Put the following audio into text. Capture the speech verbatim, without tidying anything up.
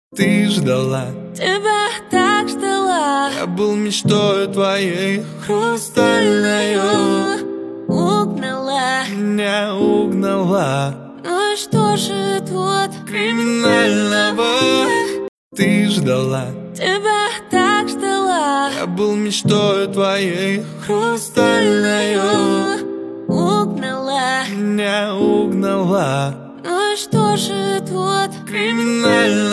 Ты ждала, тебя так ждала. я был мечтой твоей хрустальною. Угнала, меня угнала ну и что же тут криминального? Ты ждала, тебя так ждала. я был мечтой твоей хрустальною. Угнала, меня угнала ну и что же тут криминального?